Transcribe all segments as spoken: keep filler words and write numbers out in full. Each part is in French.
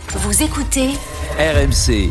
Vous écoutez R M C.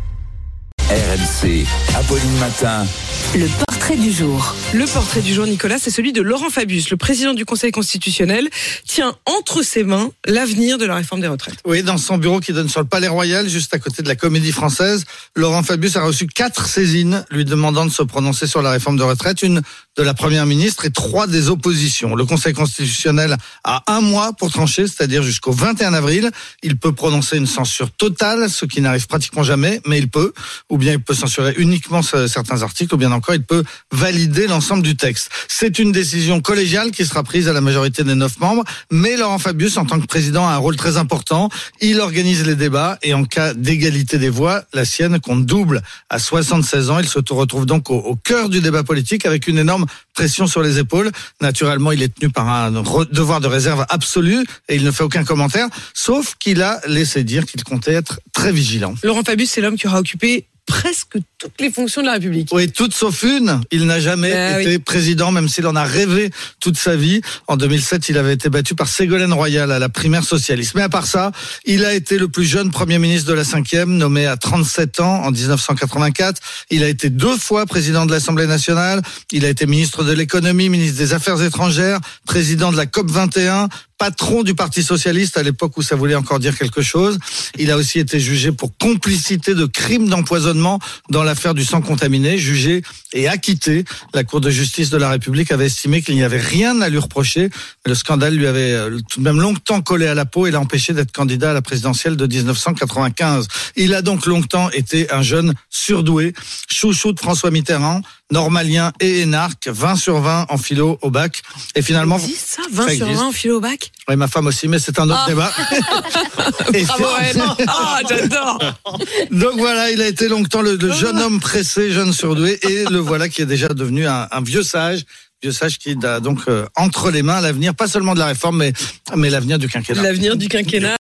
R M C, Apolline Matin. le portrait du jour. Le portrait du jour, Nicolas, c'est celui de Laurent Fabius, le président du Conseil constitutionnel, tient entre ses mains l'avenir de la réforme des retraites. Oui, dans son bureau qui donne sur le Palais Royal, juste à côté de la Comédie Française, Laurent Fabius a reçu quatre saisines lui demandant de se prononcer sur la réforme de retraite, une de la Première ministre et trois des oppositions. Le Conseil constitutionnel a un mois pour trancher, c'est-à-dire jusqu'au vingt et un avril. Il peut prononcer une censure totale, ce qui n'arrive pratiquement jamais, mais il peut. Ou bien il peut censurer uniquement certains articles, ou bien encore il peut valider l'ensemble du texte. C'est une décision collégiale qui sera prise à la majorité des neuf membres, mais Laurent Fabius, en tant que président, a un rôle très important. Il organise les débats et en cas d'égalité des voix, la sienne compte double. À soixante-seize ans, il se retrouve donc au, au cœur du débat politique avec une énorme pression sur les épaules. Naturellement, il est tenu par un devoir de réserve absolu et il ne fait aucun commentaire, sauf qu'il a laissé dire qu'il comptait être très vigilant. Laurent Fabius, c'est l'homme qui aura occupé presque toutes les fonctions de la République. Oui, toutes sauf une. Il n'a jamais ah, été oui. président, même s'il en a rêvé toute sa vie. En deux mille sept, il avait été battu par Ségolène Royal à la primaire socialiste. Mais à part ça, il a été le plus jeune Premier ministre de la cinquième, nommé à trente-sept ans en dix-neuf cent quatre-vingt-quatre. Il a été deux fois président de l'Assemblée nationale. Il a été ministre de l'économie, ministre des Affaires étrangères, président de la COP vingt et un, patron du Parti socialiste à l'époque où ça voulait encore dire quelque chose. Il a aussi été jugé pour complicité de crimes d'empoisonnement dans l'affaire du sang contaminé, jugé et acquitté. La Cour de justice de la République avait estimé qu'il n'y avait rien à lui reprocher. Le scandale lui avait tout de même longtemps collé à la peau et l'a empêché d'être candidat à la présidentielle de dix-neuf cent quatre-vingt-quinze. Il a donc longtemps été un jeune surdoué, chouchou de François Mitterrand, normalien et énarque, vingt sur vingt en philo au bac. Et finalement, ça existe ça, vingt sur vingt en philo au bac? Oui, ma femme aussi, mais c'est un autre ah. débat. Et bravo elle. Ah, j'adore. Donc voilà, il a été longtemps le, le jeune homme pressé, jeune surdoué, et le voilà qui est déjà devenu un, un vieux sage. Vieux sage qui a donc euh, entre les mains l'avenir, pas seulement de la réforme, mais, mais l'avenir du quinquennat. L'avenir du quinquennat.